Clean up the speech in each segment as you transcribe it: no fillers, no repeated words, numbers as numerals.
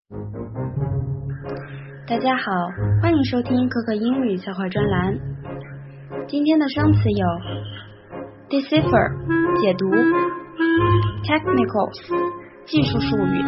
大家好，欢迎收听可可英语策划专栏。今天的生词有 decipher 解读 technicals 技术术语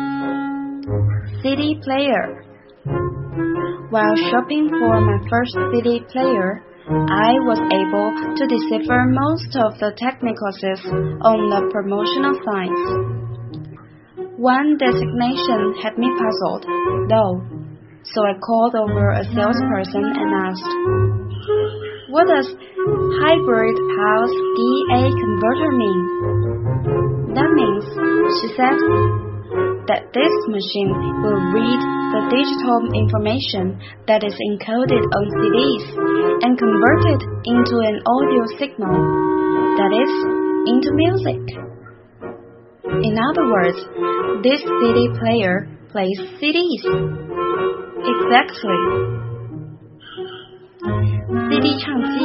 CD player While shopping for my first CD player, I was able to decipher most of the technicals on the promotional signs. One designation had me puzzled, though, so I called over a salesperson and asked, "What does hybrid pulse DA converter mean?" "That means," she said, "that this machine will read the digital information that is encoded on CDs and convert it into an audio signal, that is, into music." In other words, this CD player plays CDs. Exactly. CD 唱机。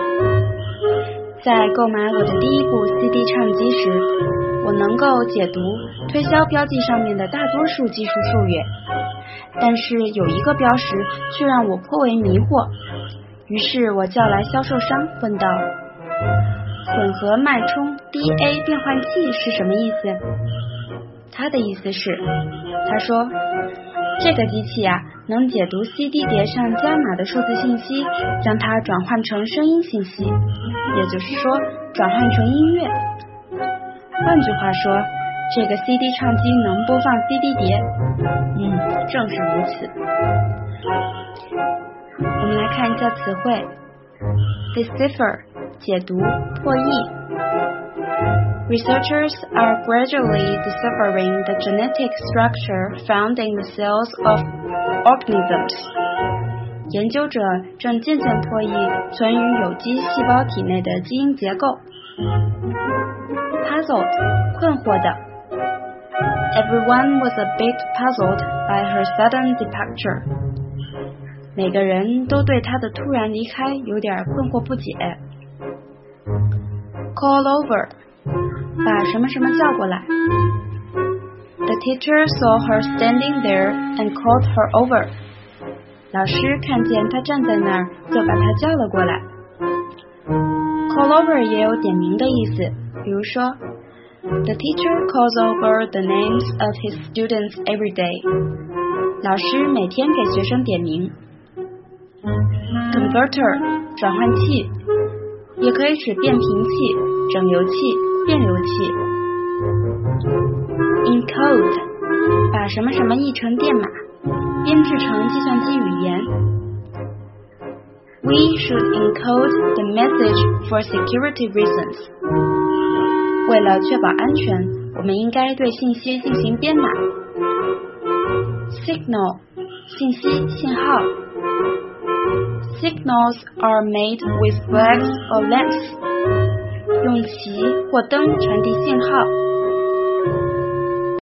在购买我的第一部 CD 唱机时，我能够解读推销标记上面的大多数技术术语，但是有一个标识却让我颇为迷惑。于是我叫来销售商问道，混合脉冲 DA 变换器是什么意思？他的意思是，他说这个机器能解读 CD 碟上加码的数字信息，将它转换成声音信息，也就是说转换成音乐。换句话说，这个 CD 唱机能播放 CD 碟。正是如此。我们来看一下词汇 decipher 解读破译。Researchers are gradually deciphering the genetic structure found in the cells of organisms. 研究者正渐渐破译存于有机细胞体内的基因结构。Puzzled 困惑的。Everyone was a bit puzzled by her sudden departure. 每个人都对她的突然离开有点困惑不解。Call over把什么什么叫过来。The teacher saw her standing there and called her over. 老师看见她站在那儿，就把她叫了过来。Call over 也有点名的意思，比如说 The teacher calls over the names of his students every day. 老师每天给学生点名。Converter 转换器，也可以指变频器、整流器、变流器。Encode 把什么什么译成电码，编制成计算机语言。We should encode the message for security reasons. 为了确保安全，我们应该对信息进行编码。Signal 信息、信号。Signals are made with flags or lamps. 用旗或灯传递信号。